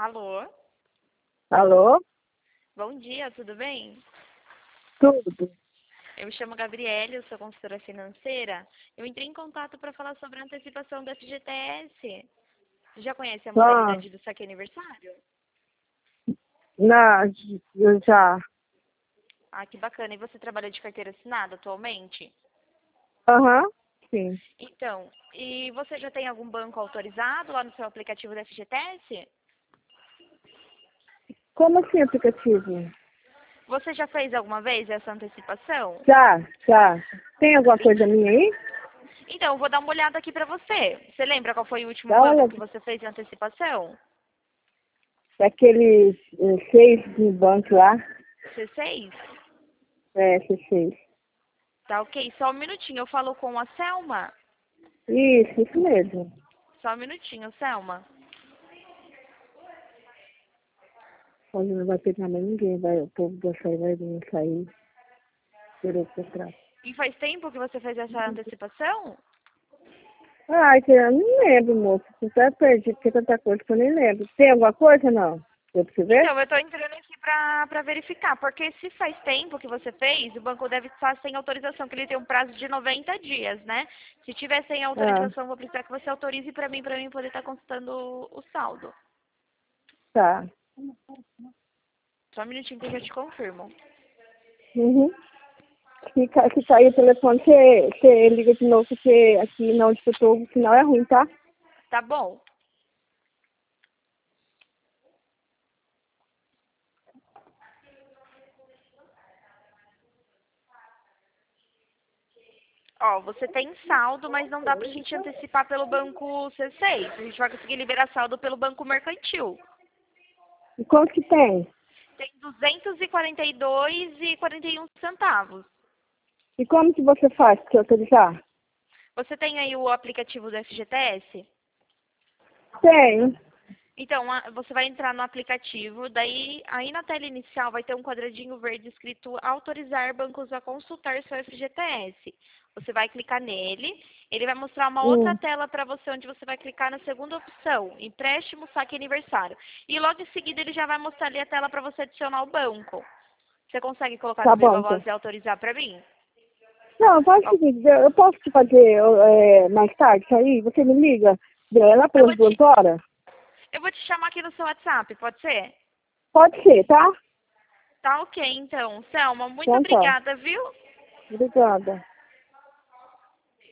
Alô? Alô? Bom dia, tudo bem? Tudo. Eu me chamo Gabriele, eu sou consultora financeira. Eu entrei em contato para falar sobre a antecipação do FGTS. Você já conhece a Ah, modalidade do saque aniversário? na, eu já. Ah, que bacana. E você trabalha de carteira assinada atualmente? Aham, sim. Então, e você já tem algum banco autorizado lá no seu aplicativo do FGTS? Como assim aplicativo? Você já fez alguma vez essa antecipação? Já. Tem alguma coisa minha aí? Então, eu vou dar uma olhada aqui para você. Você lembra qual foi o último Dá uma banco olhada. que você fez a antecipação? Daqueles 6 do banco lá. C6? C6. Tá ok, só um minutinho. Eu falo com a Selma. Isso mesmo. Só um minutinho, Selma. Onde não vai pegar mais ninguém, o povo da sair vai vir sair, virou pra trás. E faz tempo que você fez essa antecipação? Ai, que eu não lembro, moço. Você até perdi, porque tanta coisa que eu nem lembro. Tem alguma coisa, não? Deu pra você ver? Então, eu tô entrando aqui pra verificar, porque se faz tempo que você fez, o banco deve estar sem autorização, que ele tem um prazo de 90 dias, né? Se tiver sem Ah, autorização, vou precisar que você autorize pra mim poder estar consultando o saldo. tá. Só um minutinho que eu já te confirmo. Uhum. Se cair o telefone, você liga de novo, porque aqui na onde eu tô, o sinal é ruim, tá? Tá bom? Ó, você tem saldo, mas não dá pra gente antecipar pelo banco C6. A gente vai conseguir liberar saldo pelo banco mercantil. E quanto que tem? Tem 242,41 centavos. E como que você faz pra autorizar? Você tem aí o aplicativo do FGTS? Tenho. Então, você vai entrar no aplicativo, daí aí na tela inicial vai ter um quadradinho verde escrito autorizar bancos a consultar seu FGTS. Você vai clicar nele, ele vai mostrar uma outra Hum, tela para você, onde você vai clicar na segunda opção, empréstimo, saque aniversário. E logo em seguida ele já vai mostrar ali a tela para você adicionar o banco. Você consegue colocar no tá Viva bom, Voz então. e autorizar para mim? Não, faz o Ó, seguinte, eu posso te fazer mais tarde isso aí? Você me liga lá Eu pelas vou te, 2 horas? eu vou te chamar aqui no seu WhatsApp, pode ser? Pode ser, tá? Tá ok, então. Selma, muito Então tá. obrigada, viu? Obrigada.